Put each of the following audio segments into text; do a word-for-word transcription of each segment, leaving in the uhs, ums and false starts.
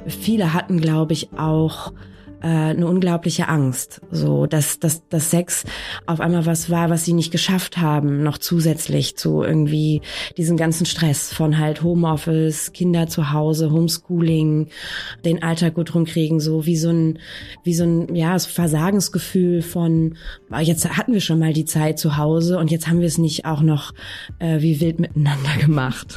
viele hatten, glaube ich, auch eine unglaubliche Angst, so dass dass dass Sex auf einmal was war, was sie nicht geschafft haben, noch zusätzlich zu irgendwie diesen ganzen Stress von halt Homeoffice, Kinder zu Hause, Homeschooling, den Alltag gut rumkriegen, so wie so ein wie so ein ja so Versagensgefühl von jetzt hatten wir schon mal die Zeit zu Hause und jetzt haben wir es nicht auch noch äh, wie wild miteinander gemacht.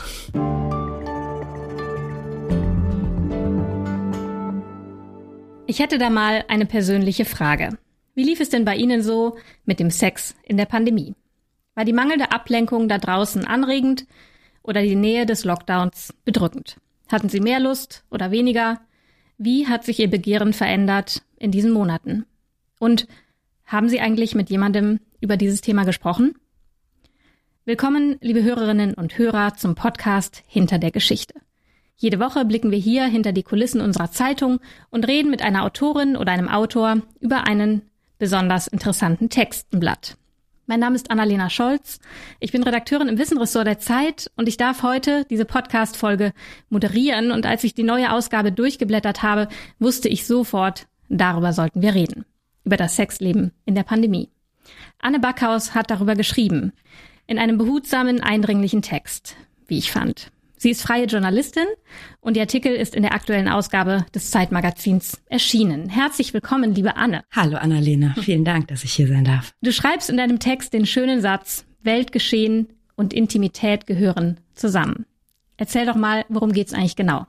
Ich hätte da mal eine persönliche Frage. Wie lief es denn bei Ihnen so mit dem Sex in der Pandemie? War die mangelnde Ablenkung da draußen anregend oder die Nähe des Lockdowns bedrückend? Hatten Sie mehr Lust oder weniger? Wie hat sich Ihr Begehren verändert in diesen Monaten? Und haben Sie eigentlich mit jemandem über dieses Thema gesprochen? Willkommen, liebe Hörerinnen und Hörer, zum Podcast Hinter der Geschichte. Jede Woche blicken wir hier hinter die Kulissen unserer Zeitung und reden mit einer Autorin oder einem Autor über einen besonders interessanten Textenblatt. Mein Name ist Annalena Scholz. Ich bin Redakteurin im Wissenressort der Zeit und ich darf heute diese Podcast-Folge moderieren. Und als ich die neue Ausgabe durchgeblättert habe, wusste ich sofort, darüber sollten wir reden. Über das Sexleben in der Pandemie. Anne Backhaus hat darüber geschrieben. In einem behutsamen, eindringlichen Text, wie ich fand. Sie ist freie Journalistin und ihr Artikel ist in der aktuellen Ausgabe des Zeitmagazins erschienen. Herzlich willkommen, liebe Anne. Hallo Annalena, vielen Dank, dass ich hier sein darf. Du schreibst in deinem Text den schönen Satz, Weltgeschehen und Intimität gehören zusammen. Erzähl doch mal, worum geht's eigentlich genau?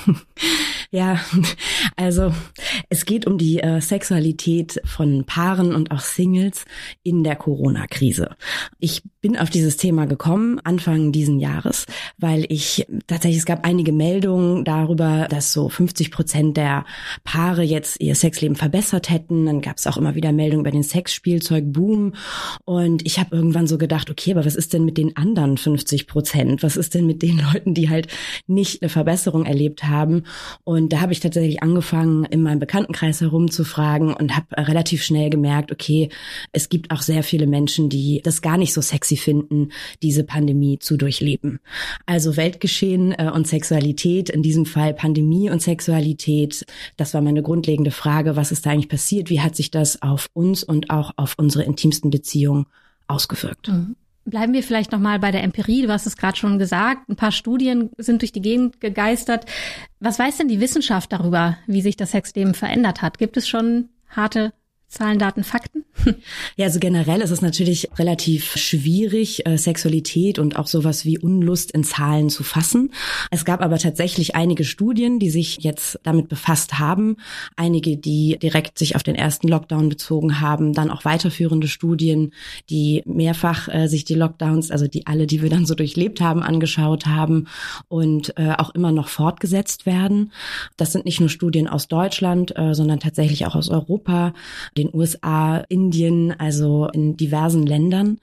Ja, also es geht um die äh, Sexualität von Paaren und auch Singles in der Corona-Krise. Ich bin auf dieses Thema gekommen Anfang diesen Jahres, weil ich tatsächlich, es gab einige Meldungen darüber, dass so fünfzig Prozent der Paare jetzt ihr Sexleben verbessert hätten. Dann gab es auch immer wieder Meldungen über den Sexspielzeug-Boom. Und ich habe irgendwann so gedacht, okay, aber was ist denn mit den anderen fünfzig Prozent? Was ist denn mit den Leuten, die halt nicht eine Verbesserung erlebt haben? Und da habe ich tatsächlich angefangen, in meinem Bekanntenkreis herumzufragen und habe relativ schnell gemerkt, okay, es gibt auch sehr viele Menschen, die das gar nicht so sexy finden, diese Pandemie zu durchleben. Also Weltgeschehen äh, und Sexualität, in diesem Fall Pandemie und Sexualität, das war meine grundlegende Frage, was ist da eigentlich passiert, wie hat sich das auf uns und auch auf unsere intimsten Beziehungen ausgewirkt? Mhm. Bleiben wir vielleicht nochmal bei der Empirie. Du hast es gerade schon gesagt. Ein paar Studien sind durch die Gegend gegeistert. Was weiß denn die Wissenschaft darüber, wie sich das Sexleben verändert hat? Gibt es schon harte Zahlen, Daten, Fakten? Ja, also generell ist es natürlich relativ schwierig, äh, Sexualität und auch sowas wie Unlust in Zahlen zu fassen. Es gab aber tatsächlich einige Studien, die sich jetzt damit befasst haben. Einige, die direkt sich auf den ersten Lockdown bezogen haben. Dann auch weiterführende Studien, die mehrfach äh, sich die Lockdowns, also die alle, die wir dann so durchlebt haben, angeschaut haben und äh, auch immer noch fortgesetzt werden. Das sind nicht nur Studien aus Deutschland, äh, sondern tatsächlich auch aus Europa, den U S A, Indien, also in diversen Ländern.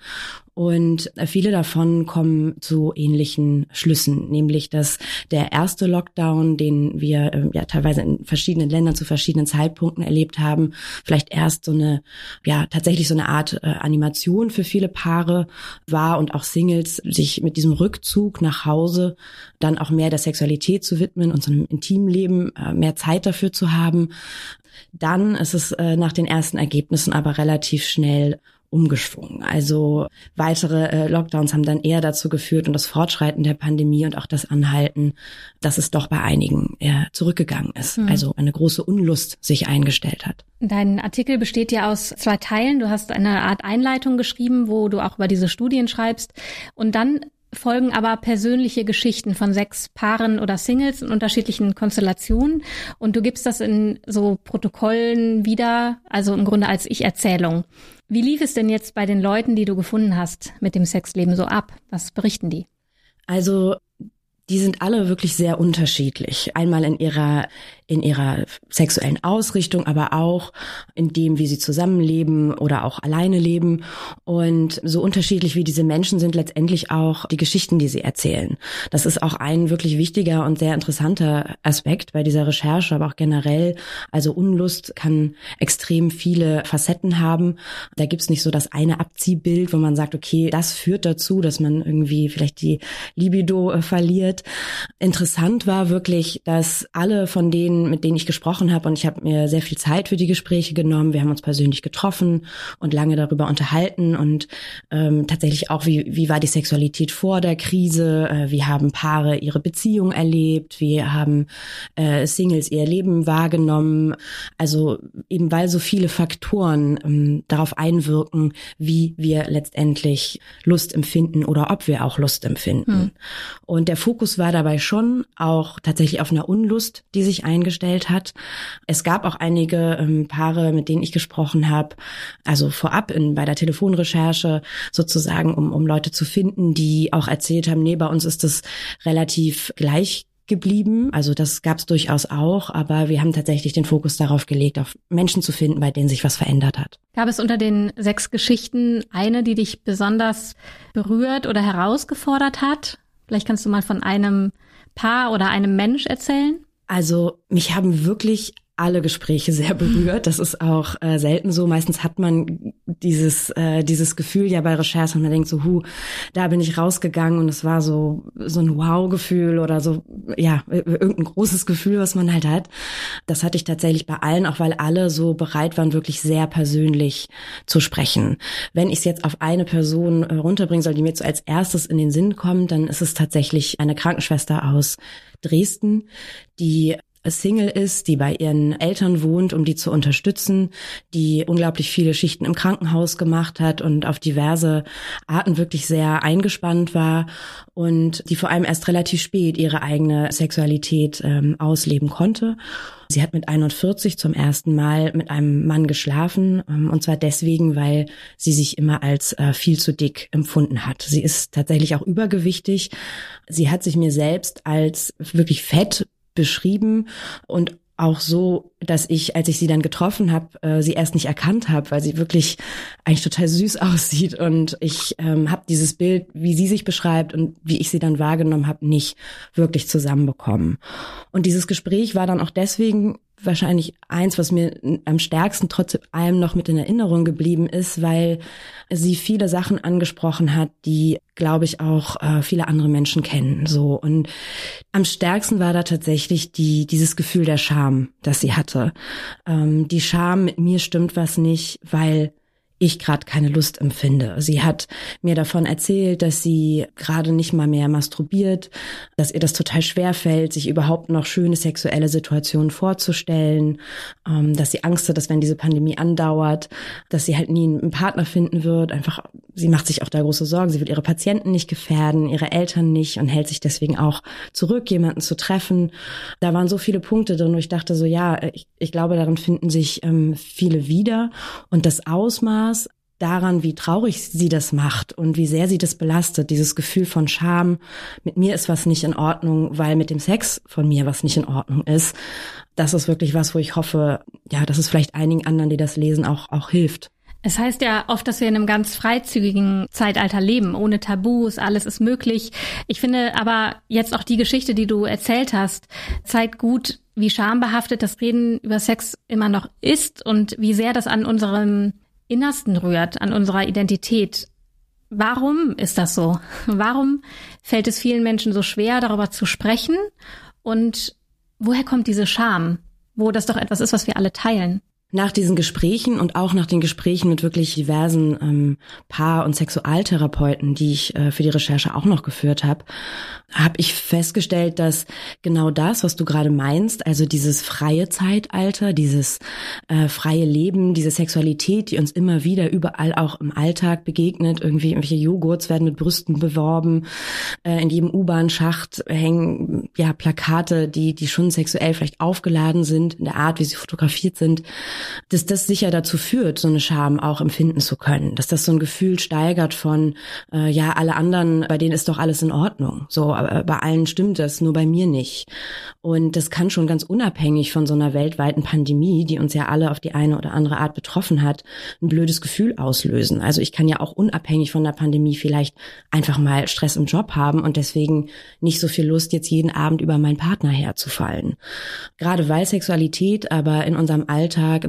Und viele davon kommen zu ähnlichen Schlüssen, nämlich dass der erste Lockdown, den wir äh, ja teilweise in verschiedenen Ländern zu verschiedenen Zeitpunkten erlebt haben, vielleicht erst so eine, ja tatsächlich so eine Art äh, Animation für viele Paare war und auch Singles sich mit diesem Rückzug nach Hause dann auch mehr der Sexualität zu widmen und so einem Intimleben äh, mehr Zeit dafür zu haben. Dann ist es äh, nach den ersten Ergebnissen aber relativ schnell umgeschwungen. Also weitere äh, Lockdowns haben dann eher dazu geführt und das Fortschreiten der Pandemie und auch das Anhalten, dass es doch bei einigen eher zurückgegangen ist. Mhm. Also eine große Unlust sich eingestellt hat. Dein Artikel besteht ja aus zwei Teilen. Du hast eine Art Einleitung geschrieben, wo du auch über diese Studien schreibst. Und dann folgen aber persönliche Geschichten von sechs Paaren oder Singles in unterschiedlichen Konstellationen. Und du gibst das in so Protokollen wieder, also im Grunde als Ich-Erzählung. Wie lief es denn jetzt bei den Leuten, die du gefunden hast, mit dem Sexleben so ab? Was berichten die? Also die sind alle wirklich sehr unterschiedlich. Einmal in ihrer in ihrer sexuellen Ausrichtung, aber auch in dem, wie sie zusammenleben oder auch alleine leben. Und so unterschiedlich wie diese Menschen sind letztendlich auch die Geschichten, die sie erzählen. Das ist auch ein wirklich wichtiger und sehr interessanter Aspekt bei dieser Recherche, aber auch generell. Also Unlust kann extrem viele Facetten haben. Da gibt's nicht so das eine Abziehbild, wo man sagt, okay, das führt dazu, dass man irgendwie vielleicht die Libido äh, verliert. Interessant war wirklich, dass alle von denen, allen, mit denen ich gesprochen habe, und ich habe mir sehr viel Zeit für die Gespräche genommen. Wir haben uns persönlich getroffen und lange darüber unterhalten und ähm, tatsächlich auch, wie wie war die Sexualität vor der Krise, äh, wie haben Paare ihre Beziehung erlebt, wie haben äh, Singles ihr Leben wahrgenommen. Also eben weil so viele Faktoren ähm, darauf einwirken, wie wir letztendlich Lust empfinden oder ob wir auch Lust empfinden. Hm. Und der Fokus war dabei schon auch tatsächlich auf einer Unlust, die sich eingestellt hat. Es gab auch einige ähm, Paare, mit denen ich gesprochen habe, also vorab in, bei der Telefonrecherche sozusagen, um, um Leute zu finden, die auch erzählt haben, nee, bei uns ist das relativ gleich geblieben. Also das gab es durchaus auch, aber wir haben tatsächlich den Fokus darauf gelegt, auf Menschen zu finden, bei denen sich was verändert hat. Gab es unter den sechs Geschichten eine, die dich besonders berührt oder herausgefordert hat? Vielleicht kannst du mal von einem Paar oder einem Mensch erzählen? Also mich haben wirklich alle Gespräche sehr berührt. Das ist auch äh, selten so. Meistens hat man dieses äh, dieses Gefühl ja bei Recherche und man denkt so, hu, da bin ich rausgegangen und es war so so ein Wow-Gefühl oder so, ja, irgendein großes Gefühl, was man halt hat. Das hatte ich tatsächlich bei allen, auch weil alle so bereit waren, wirklich sehr persönlich zu sprechen. Wenn ich es jetzt auf eine Person äh, runterbringen soll, die mir jetzt als erstes in den Sinn kommt, dann ist es tatsächlich eine Krankenschwester aus Dresden, die Single ist, die bei ihren Eltern wohnt, um die zu unterstützen, die unglaublich viele Schichten im Krankenhaus gemacht hat und auf diverse Arten wirklich sehr eingespannt war und die vor allem erst relativ spät ihre eigene Sexualität ähm, ausleben konnte. Sie hat mit einundvierzig zum ersten Mal mit einem Mann geschlafen, ähm, und zwar deswegen, weil sie sich immer als äh, viel zu dick empfunden hat. Sie ist tatsächlich auch übergewichtig. Sie hat sich mir selbst als wirklich fett beschrieben und auch so, dass ich, als ich sie dann getroffen habe, äh, sie erst nicht erkannt habe, weil sie wirklich eigentlich total süß aussieht und ich ähm, habe dieses Bild, wie sie sich beschreibt und wie ich sie dann wahrgenommen habe, nicht wirklich zusammenbekommen. Und dieses Gespräch war dann auch deswegen wahrscheinlich eins, was mir am stärksten trotz allem noch mit in Erinnerung geblieben ist, weil sie viele Sachen angesprochen hat, die, glaube ich, auch äh, viele andere Menschen kennen. So, und am stärksten war da tatsächlich die dieses Gefühl der Scham, das sie hatte. Ähm, die Scham, mit mir stimmt was nicht, weil ich gerade keine Lust empfinde. Sie hat mir davon erzählt, dass sie gerade nicht mal mehr masturbiert, dass ihr das total schwer fällt, sich überhaupt noch schöne sexuelle Situationen vorzustellen, ähm, dass sie Angst hat, dass wenn diese Pandemie andauert, dass sie halt nie einen Partner finden wird. Einfach, sie macht sich auch da große Sorgen. Sie will ihre Patienten nicht gefährden, ihre Eltern nicht und hält sich deswegen auch zurück, jemanden zu treffen. Da waren so viele Punkte drin, wo ich dachte so, ja, ich, ich glaube, darin finden sich ähm, viele wieder und das Ausmaß daran, wie traurig sie das macht und wie sehr sie das belastet, dieses Gefühl von Scham, mit mir ist was nicht in Ordnung, weil mit dem Sex von mir was nicht in Ordnung ist. Das ist wirklich was, wo ich hoffe, ja, dass es vielleicht einigen anderen, die das lesen, auch auch hilft. Es heißt ja oft, dass wir in einem ganz freizügigen Zeitalter leben, ohne Tabus, alles ist möglich. Ich finde aber jetzt auch die Geschichte, die du erzählt hast, zeigt gut, wie schambehaftet das Reden über Sex immer noch ist und wie sehr das an unserem Innersten rührt, an unserer Identität. Warum ist das so? Warum fällt es vielen Menschen so schwer, darüber zu sprechen? Und woher kommt diese Scham, wo das doch etwas ist, was wir alle teilen? Nach diesen Gesprächen und auch nach den Gesprächen mit wirklich diversen ähm, Paar- und Sexualtherapeuten, die ich äh, für die Recherche auch noch geführt habe, habe ich festgestellt, dass genau das, was du gerade meinst, also dieses freie Zeitalter, dieses äh, freie Leben, diese Sexualität, die uns immer wieder überall auch im Alltag begegnet, irgendwie irgendwelche Joghurts werden mit Brüsten beworben, äh, in jedem U-Bahn-Schacht hängen ja Plakate, die die schon sexuell vielleicht aufgeladen sind, in der Art, wie sie fotografiert sind, dass das sicher dazu führt, so eine Scham auch empfinden zu können, dass das so ein Gefühl steigert von, äh, ja, alle anderen, bei denen ist doch alles in Ordnung, so, aber bei allen stimmt das, nur bei mir nicht. Und das kann schon ganz unabhängig von so einer weltweiten Pandemie, die uns ja alle auf die eine oder andere Art betroffen hat, ein blödes Gefühl auslösen. Also ich kann ja auch unabhängig von der Pandemie vielleicht einfach mal Stress im Job haben und deswegen nicht so viel Lust, jetzt jeden Abend über meinen Partner herzufallen. Gerade weil Sexualität aber in unserem Alltag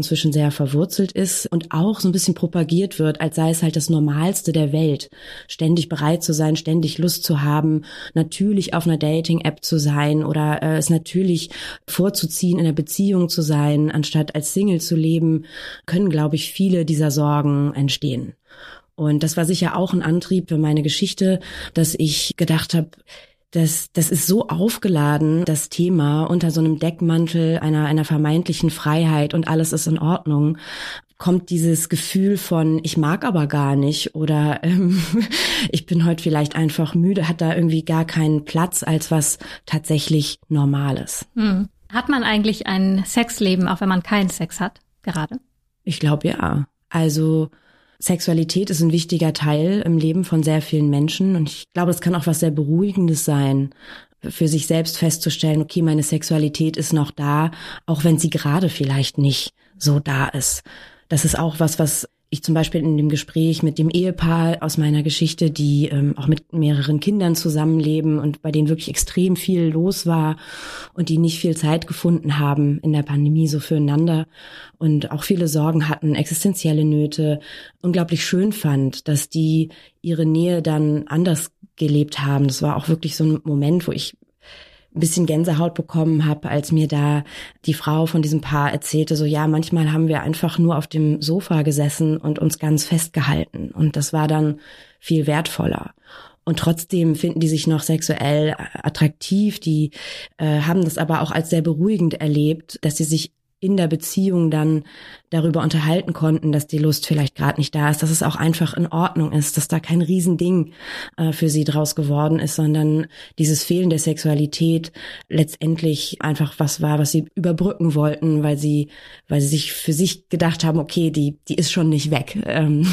inzwischen sehr verwurzelt ist und auch so ein bisschen propagiert wird, als sei es halt das Normalste der Welt, ständig bereit zu sein, ständig Lust zu haben, natürlich auf einer Dating-App zu sein oder äh, es natürlich vorzuziehen, in einer Beziehung zu sein, anstatt als Single zu leben, können, glaube ich, viele dieser Sorgen entstehen. Und das war sicher auch ein Antrieb für meine Geschichte, dass ich gedacht habe, Das, das ist so aufgeladen, das Thema, unter so einem Deckmantel einer, einer vermeintlichen Freiheit und alles ist in Ordnung, kommt dieses Gefühl von, ich mag aber gar nicht oder ähm, ich bin heute vielleicht einfach müde, hat da irgendwie gar keinen Platz als was tatsächlich Normales. Hm. Hat man eigentlich ein Sexleben, auch wenn man keinen Sex hat, gerade? Ich glaube ja. Also Sexualität ist ein wichtiger Teil im Leben von sehr vielen Menschen und ich glaube, es kann auch was sehr Beruhigendes sein, für sich selbst festzustellen, okay, meine Sexualität ist noch da, auch wenn sie gerade vielleicht nicht so da ist. Das ist auch was, was ich zum Beispiel in dem Gespräch mit dem Ehepaar aus meiner Geschichte, die ähm, auch mit mehreren Kindern zusammenleben und bei denen wirklich extrem viel los war und die nicht viel Zeit gefunden haben in der Pandemie so füreinander und auch viele Sorgen hatten, existenzielle Nöte, unglaublich schön fand, dass die ihre Nähe dann anders gelebt haben. Das war auch wirklich so ein Moment, wo ich ein bisschen Gänsehaut bekommen habe, als mir da die Frau von diesem Paar erzählte, so ja, manchmal haben wir einfach nur auf dem Sofa gesessen und uns ganz festgehalten und das war dann viel wertvoller. Und trotzdem finden die sich noch sexuell attraktiv, die äh, haben das aber auch als sehr beruhigend erlebt, dass sie sich in der Beziehung dann darüber unterhalten konnten, dass die Lust vielleicht gerade nicht da ist, dass es auch einfach in Ordnung ist, dass da kein Riesending äh, für sie draus geworden ist, sondern dieses Fehlen der Sexualität letztendlich einfach was war, was sie überbrücken wollten, weil sie, weil sie sich für sich gedacht haben, okay, die, die ist schon nicht weg, ähm,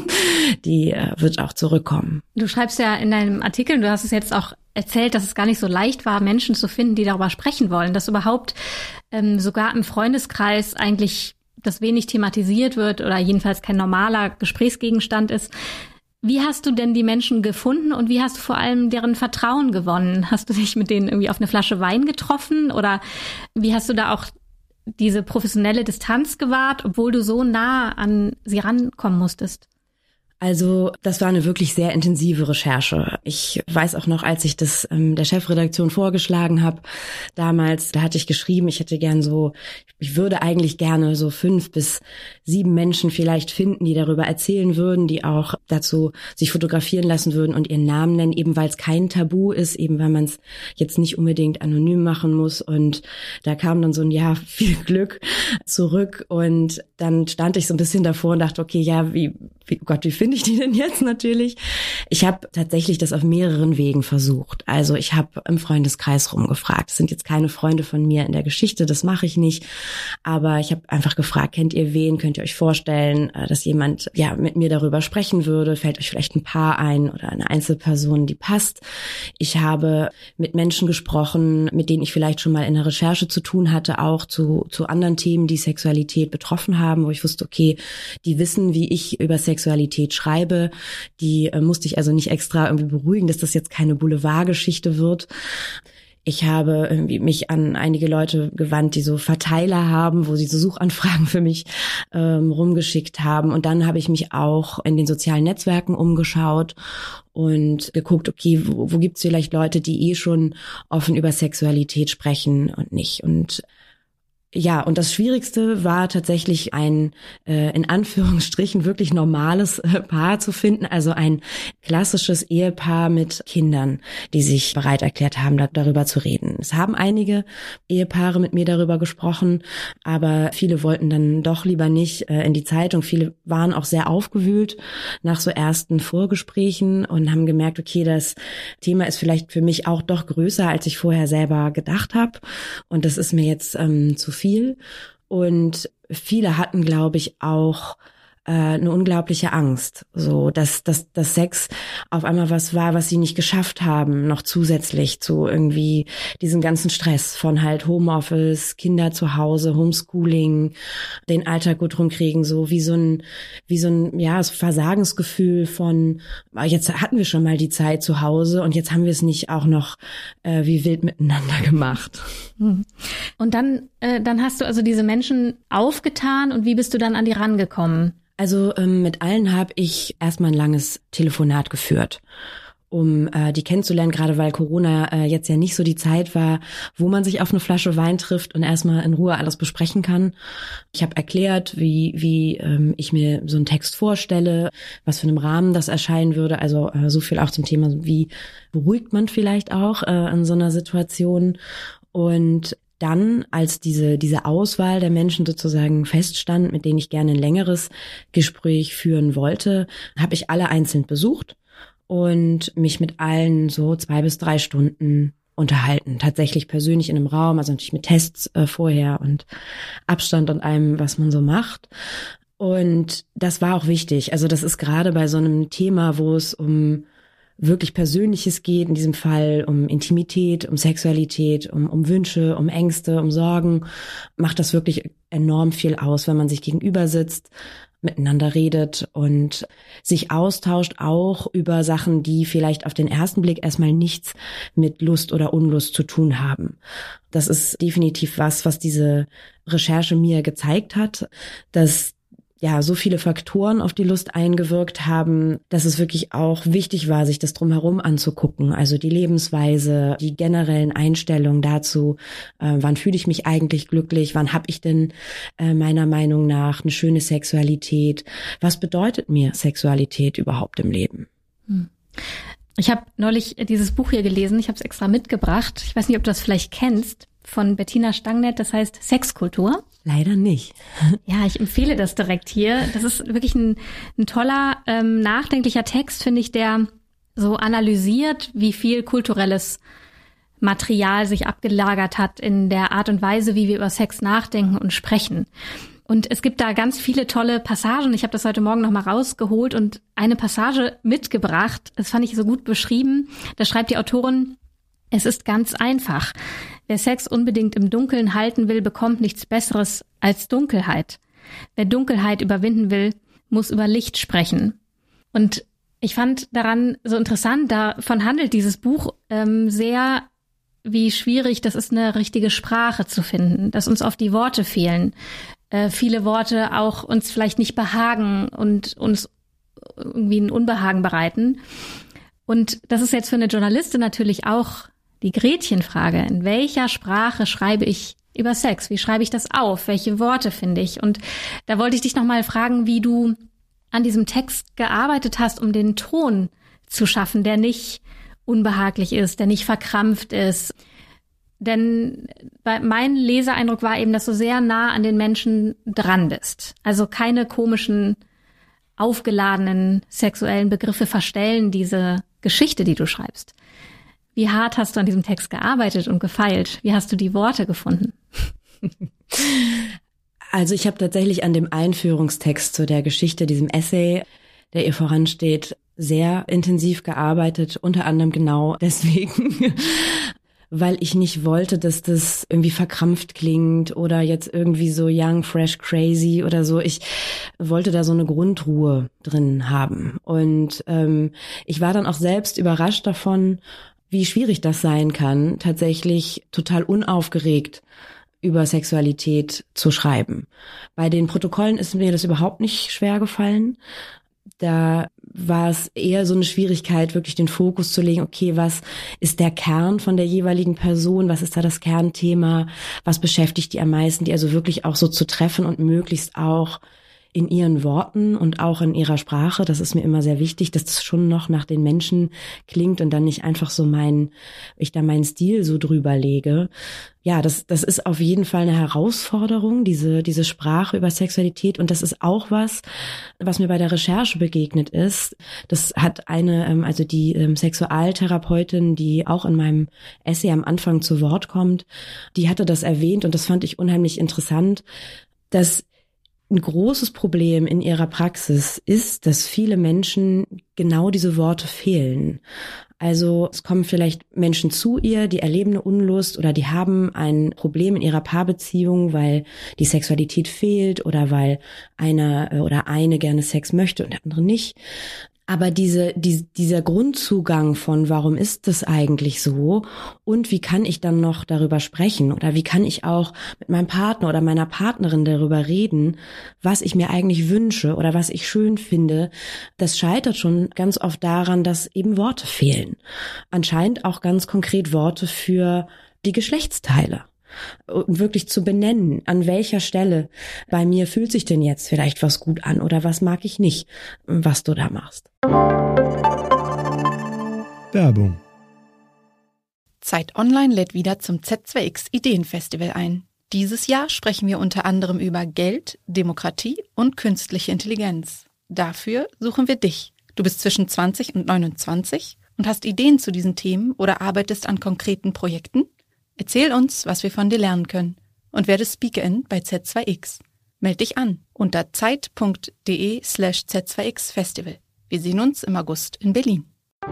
die äh, wird auch zurückkommen. Du schreibst ja in deinem Artikel, du hast es jetzt auch erzählt, dass es gar nicht so leicht war, Menschen zu finden, die darüber sprechen wollen, dass überhaupt ähm, sogar im Freundeskreis eigentlich das wenig thematisiert wird oder jedenfalls kein normaler Gesprächsgegenstand ist. Wie hast du denn die Menschen gefunden und wie hast du vor allem deren Vertrauen gewonnen? Hast du dich mit denen irgendwie auf eine Flasche Wein getroffen oder wie hast du da auch diese professionelle Distanz gewahrt, obwohl du so nah an sie rankommen musstest? Also das war eine wirklich sehr intensive Recherche. Ich weiß auch noch, als ich das ähm, der Chefredaktion vorgeschlagen habe, damals, da hatte ich geschrieben, ich hätte gern so, ich würde eigentlich gerne so fünf bis sieben Menschen vielleicht finden, die darüber erzählen würden, die auch dazu sich fotografieren lassen würden und ihren Namen nennen, eben weil es kein Tabu ist, eben weil man es jetzt nicht unbedingt anonym machen muss. Und da kam dann so ein ja, viel Glück zurück und dann stand ich so ein bisschen davor und dachte, okay, ja, wie, wie oh Gott, wie finde ich die denn jetzt natürlich? Ich habe tatsächlich das auf mehreren Wegen versucht. Also ich habe im Freundeskreis rumgefragt. Das sind jetzt keine Freunde von mir in der Geschichte, das mache ich nicht. Aber ich habe einfach gefragt, kennt ihr wen? Könnt ihr euch vorstellen, dass jemand ja mit mir darüber sprechen würde? Fällt euch vielleicht ein Paar ein oder eine Einzelperson, die passt? Ich habe mit Menschen gesprochen, mit denen ich vielleicht schon mal in der Recherche zu tun hatte, auch zu, zu anderen Themen, die Sexualität betroffen haben, wo ich wusste, okay, die wissen, wie ich über Sexualität schreibe. Die äh, musste ich also nicht extra irgendwie beruhigen, dass das jetzt keine Boulevardgeschichte wird. Ich habe irgendwie mich an einige Leute gewandt, die so Verteiler haben, wo sie so Suchanfragen für mich ähm, rumgeschickt haben. Und dann habe ich mich auch in den sozialen Netzwerken umgeschaut und geguckt, okay, wo, wo gibt es vielleicht Leute, die eh schon offen über Sexualität sprechen und nicht. Und ja, und das Schwierigste war tatsächlich ein äh, in Anführungsstrichen wirklich normales äh, Paar zu finden, also ein klassisches Ehepaar mit Kindern, die sich bereit erklärt haben, da, darüber zu reden. Es haben einige Ehepaare mit mir darüber gesprochen, aber viele wollten dann doch lieber nicht äh, in die Zeitung. Viele waren auch sehr aufgewühlt nach so ersten Vorgesprächen und haben gemerkt, okay, das Thema ist vielleicht für mich auch doch größer, als ich vorher selber gedacht habe. Und das ist mir jetzt ähm, zu viel. Und viele hatten, glaube ich, auch äh, eine unglaubliche Angst, so dass dass dass Sex auf einmal was war, was sie nicht geschafft haben, noch zusätzlich zu irgendwie diesen ganzen Stress von halt Homeoffice, Kinder zu Hause, Homeschooling, den Alltag gut rumkriegen, so wie so ein wie so ein ja Versagensgefühl von jetzt hatten wir schon mal die Zeit zu Hause und jetzt haben wir es nicht auch noch äh, wie wild miteinander gemacht. Und dann äh, dann hast du also diese Menschen aufgetan und wie bist du dann an die rangekommen? Also ähm, mit allen habe ich erstmal ein langes Telefonat geführt, um äh, die kennenzulernen, gerade weil Corona äh, jetzt ja nicht so die Zeit war, wo man sich auf eine Flasche Wein trifft und erstmal in Ruhe alles besprechen kann. Ich habe erklärt, wie wie ähm, ich mir so einen Text vorstelle, was für einem Rahmen das erscheinen würde. Also äh, so viel auch zum Thema, wie beruhigt man vielleicht auch äh, in so einer Situation. Und dann, als diese diese Auswahl der Menschen sozusagen feststand, mit denen ich gerne ein längeres Gespräch führen wollte, habe ich alle einzeln besucht und mich mit allen so zwei bis drei Stunden unterhalten. Tatsächlich persönlich in einem Raum, also natürlich mit Tests äh, vorher und Abstand und allem, was man so macht. Und das war auch wichtig. Also das ist gerade bei so einem Thema, wo es um wirklich Persönliches geht, in diesem Fall um Intimität, um Sexualität, um, um Wünsche, um Ängste, um Sorgen, macht das wirklich enorm viel aus, wenn man sich gegenüber sitzt, miteinander redet und sich austauscht, auch über Sachen, die vielleicht auf den ersten Blick erstmal nichts mit Lust oder Unlust zu tun haben. Das ist definitiv was, was diese Recherche mir gezeigt hat, dass ja so viele Faktoren auf die Lust eingewirkt haben, dass es wirklich auch wichtig war, sich das drumherum anzugucken. Also die Lebensweise, die generellen Einstellungen dazu, äh, wann fühle ich mich eigentlich glücklich, wann habe ich denn äh, meiner Meinung nach eine schöne Sexualität, was bedeutet mir Sexualität überhaupt im Leben? Hm. Ich habe neulich dieses Buch hier gelesen, ich habe es extra mitgebracht. Ich weiß nicht, ob du das vielleicht kennst, von Bettina Stangnett, das heißt Sexkultur. Leider nicht. Ja, ich empfehle das direkt hier. Das ist wirklich ein, ein toller, ähm, nachdenklicher Text, finde ich, der so analysiert, wie viel kulturelles Material sich abgelagert hat in der Art und Weise, wie wir über Sex nachdenken und sprechen. Und es gibt da ganz viele tolle Passagen. Ich habe das heute Morgen noch mal rausgeholt und eine Passage mitgebracht. Das fand ich so gut beschrieben. Da schreibt die Autorin: Es ist ganz einfach. Wer Sex unbedingt im Dunkeln halten will, bekommt nichts Besseres als Dunkelheit. Wer Dunkelheit überwinden will, muss über Licht sprechen. Und ich fand daran so interessant, davon handelt dieses Buch ähm, sehr, wie schwierig das ist, eine richtige Sprache zu finden, dass uns oft die Worte fehlen. Äh, viele Worte auch uns vielleicht nicht behagen und uns irgendwie ein Unbehagen bereiten. Und das ist jetzt für eine Journalistin natürlich auch die Gretchenfrage. In welcher Sprache schreibe ich über Sex? Wie schreibe ich das auf? Welche Worte finde ich? Und da wollte ich dich nochmal fragen, wie du an diesem Text gearbeitet hast, um den Ton zu schaffen, der nicht unbehaglich ist, der nicht verkrampft ist. Denn mein Leseeindruck war eben, dass du sehr nah an den Menschen dran bist. Also keine komischen, aufgeladenen sexuellen Begriffe verstellen diese Geschichte, die du schreibst. Wie hart hast du an diesem Text gearbeitet und gefeilt? Wie hast du die Worte gefunden? Also ich habe tatsächlich an dem Einführungstext zu der Geschichte, diesem Essay, der ihr voransteht, sehr intensiv gearbeitet, unter anderem genau deswegen, weil ich nicht wollte, dass das irgendwie verkrampft klingt oder jetzt irgendwie so young, fresh, crazy oder so. Ich wollte da so eine Grundruhe drin haben. Und ähm, ich war dann auch selbst überrascht davon, wie schwierig das sein kann, tatsächlich total unaufgeregt über Sexualität zu schreiben. Bei den Protokollen ist mir das überhaupt nicht schwer gefallen. Da war es eher so eine Schwierigkeit, wirklich den Fokus zu legen, okay, was ist der Kern von der jeweiligen Person, was ist da das Kernthema, was beschäftigt die am meisten, die also wirklich auch so zu treffen und möglichst auch in ihren Worten und auch in ihrer Sprache, das ist mir immer sehr wichtig, dass das schon noch nach den Menschen klingt und dann nicht einfach so mein, ich da meinen Stil so drüber lege. Ja, das, das ist auf jeden Fall eine Herausforderung, diese, diese Sprache über Sexualität. Und das ist auch was, was mir bei der Recherche begegnet ist. Das hat eine, also die Sexualtherapeutin, die auch in meinem Essay am Anfang zu Wort kommt, die hatte das erwähnt und das fand ich unheimlich interessant, dass ein großes Problem in ihrer Praxis ist, dass viele Menschen genau diese Worte fehlen. Also es kommen vielleicht Menschen zu ihr, die erleben eine Unlust oder die haben ein Problem in ihrer Paarbeziehung, weil die Sexualität fehlt oder weil einer oder eine gerne Sex möchte und der andere nicht. Aber diese, die, dieser Grundzugang von, warum ist das eigentlich so und wie kann ich dann noch darüber sprechen oder wie kann ich auch mit meinem Partner oder meiner Partnerin darüber reden, was ich mir eigentlich wünsche oder was ich schön finde, das scheitert schon ganz oft daran, dass eben Worte fehlen. Anscheinend auch ganz konkret Worte für die Geschlechtsteile. Und wirklich zu benennen, an welcher Stelle bei mir fühlt sich denn jetzt vielleicht was gut an oder was mag ich nicht, was du da machst. Werbung. Zeit Online lädt wieder zum Z zwei X Ideenfestival ein. Dieses Jahr sprechen wir unter anderem über Geld, Demokratie und künstliche Intelligenz. Dafür suchen wir dich. Du bist zwischen zwanzig und neunundzwanzig und hast Ideen zu diesen Themen oder arbeitest an konkreten Projekten? Erzähl uns, was wir von dir lernen können und werde Speakerin bei Z zwei X. Meld dich an unter zeit.de slash Z2X Festival. Wir sehen uns im August in Berlin.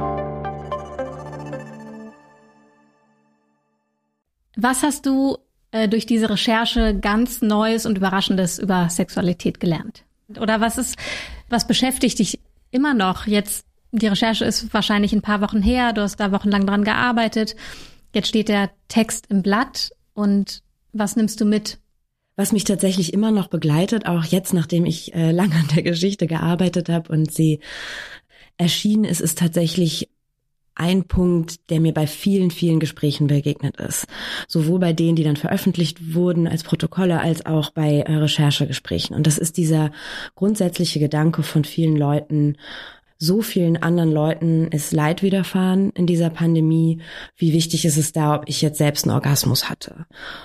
Was hast du äh, durch diese Recherche ganz Neues und Überraschendes über Sexualität gelernt? Oder was ist, was beschäftigt dich immer noch? Jetzt, die Recherche ist wahrscheinlich ein paar Wochen her, du hast da wochenlang dran gearbeitet. Jetzt steht der Text im Blatt und was nimmst du mit? Was mich tatsächlich immer noch begleitet, auch jetzt, nachdem ich äh, lange an der Geschichte gearbeitet habe und sie erschienen ist, ist tatsächlich ein Punkt, der mir bei vielen, vielen Gesprächen begegnet ist. Sowohl bei denen, die dann veröffentlicht wurden als Protokolle, als auch bei äh, Recherchegesprächen. Und das ist dieser grundsätzliche Gedanke von vielen Leuten, so vielen anderen Leuten ist Leid widerfahren in dieser Pandemie. Wie wichtig ist es da, ob ich jetzt selbst einen Orgasmus hatte?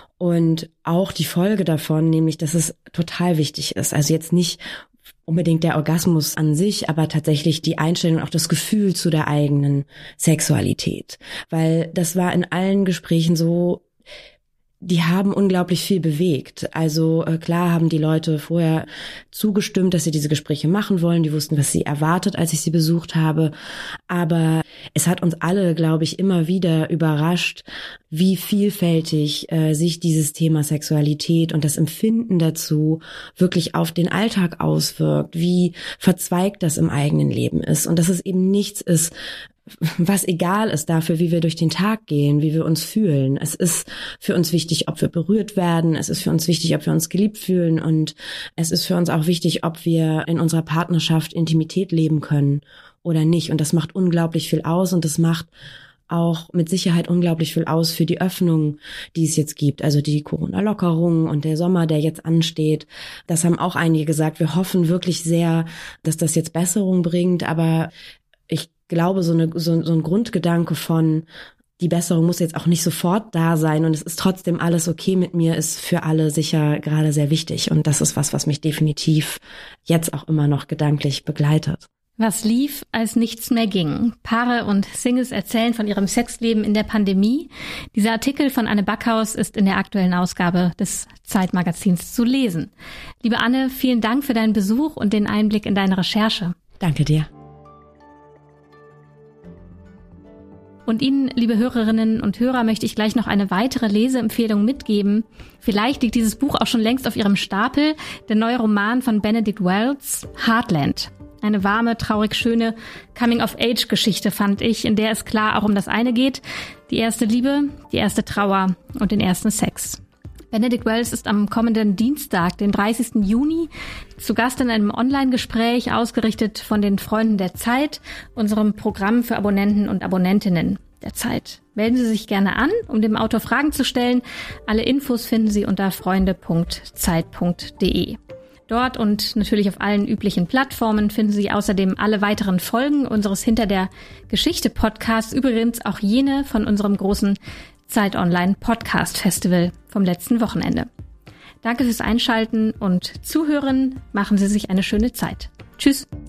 Und auch die Folge davon, nämlich, dass es total wichtig ist. Also jetzt nicht unbedingt der Orgasmus an sich, aber tatsächlich die Einstellung, auch das Gefühl zu der eigenen Sexualität. Weil das war in allen Gesprächen so, die haben unglaublich viel bewegt. Also äh, klar haben die Leute vorher zugestimmt, dass sie diese Gespräche machen wollen. Die wussten, was sie erwartet, als ich sie besucht habe. Aber es hat uns alle, glaube ich, immer wieder überrascht, wie vielfältig äh, sich dieses Thema Sexualität und das Empfinden dazu wirklich auf den Alltag auswirkt, wie verzweigt das im eigenen Leben ist und dass es eben nichts ist, was egal ist dafür, wie wir durch den Tag gehen, wie wir uns fühlen. Es ist für uns wichtig, ob wir berührt werden. Es ist für uns wichtig, ob wir uns geliebt fühlen. Und es ist für uns auch wichtig, ob wir in unserer Partnerschaft Intimität leben können oder nicht. Und das macht unglaublich viel aus. Und das macht auch mit Sicherheit unglaublich viel aus für die Öffnung, die es jetzt gibt. Also die Corona-Lockerung und der Sommer, der jetzt ansteht. Das haben auch einige gesagt. Wir hoffen wirklich sehr, dass das jetzt Besserung bringt. Aber ich glaube, so, eine, so, so ein Grundgedanke von, die Besserung muss jetzt auch nicht sofort da sein und es ist trotzdem alles okay mit mir, ist für alle sicher gerade sehr wichtig. Und das ist was, was mich definitiv jetzt auch immer noch gedanklich begleitet. Was lief, als nichts mehr ging? Paare und Singles erzählen von ihrem Sexleben in der Pandemie. Dieser Artikel von Anne Backhaus ist in der aktuellen Ausgabe des Zeitmagazins zu lesen. Liebe Anne, vielen Dank für deinen Besuch und den Einblick in deine Recherche. Danke dir. Und Ihnen, liebe Hörerinnen und Hörer, möchte ich gleich noch eine weitere Leseempfehlung mitgeben. Vielleicht liegt dieses Buch auch schon längst auf Ihrem Stapel. Der neue Roman von Benedict Wells, Heartland. Eine warme, traurig schöne Coming-of-Age-Geschichte, fand ich, in der es klar auch um das eine geht. Die erste Liebe, die erste Trauer und den ersten Sex. Benedict Wells ist am kommenden Dienstag, den dreißigsten Juni, zu Gast in einem Online-Gespräch, ausgerichtet von den Freunden der Zeit, unserem Programm für Abonnenten und Abonnentinnen der Zeit. Melden Sie sich gerne an, um dem Autor Fragen zu stellen. Alle Infos finden Sie unter freunde punkt zeit punkt de. Dort und natürlich auf allen üblichen Plattformen finden Sie außerdem alle weiteren Folgen unseres Hinter der Geschichte Podcasts, übrigens auch jene von unserem großen Zeit Online Podcast Festival vom letzten Wochenende. Danke fürs Einschalten und Zuhören. Machen Sie sich eine schöne Zeit. Tschüss.